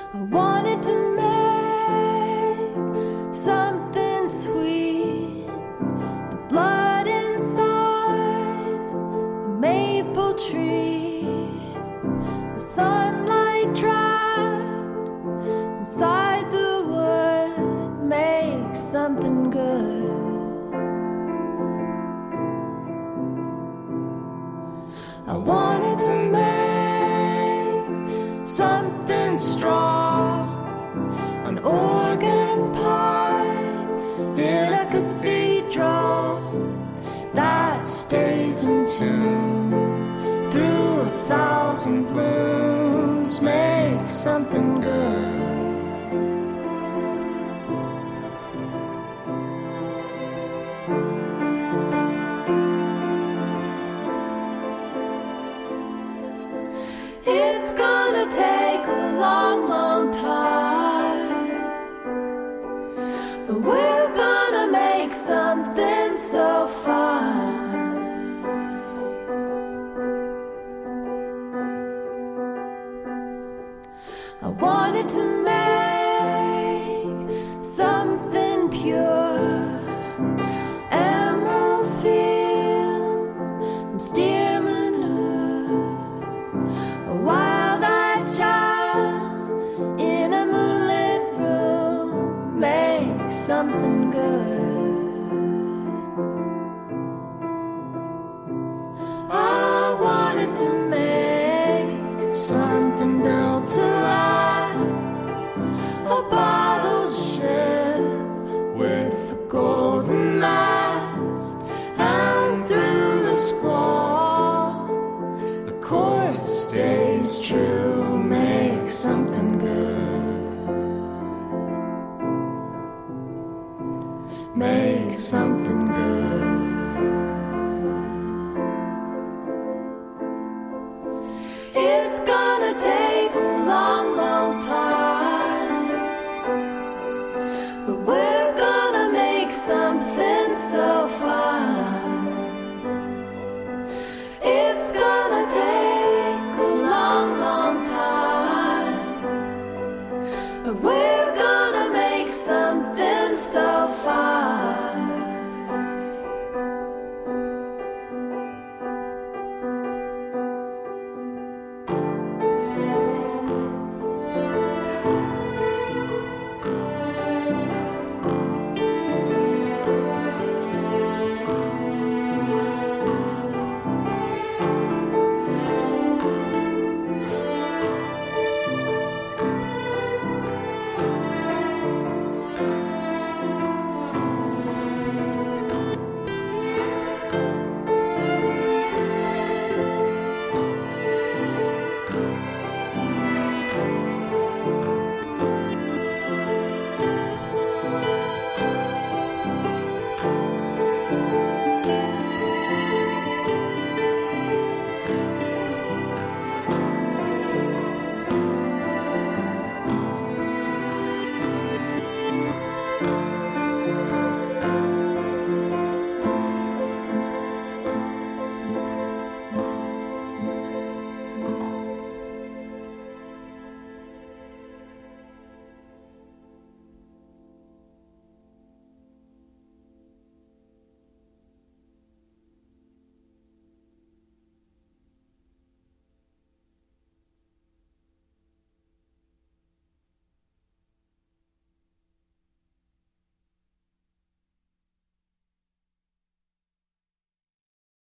I wanted to make something sweet. The blood inside the maple tree, the sunlight trapped inside the wood makes something good. I wanted to make something strong, an organ pipe in a cathedral that stays in tune through 1,000 blooms, make something good. It's gonna take a long, long time, but we're gonna make something so fine. I wanted to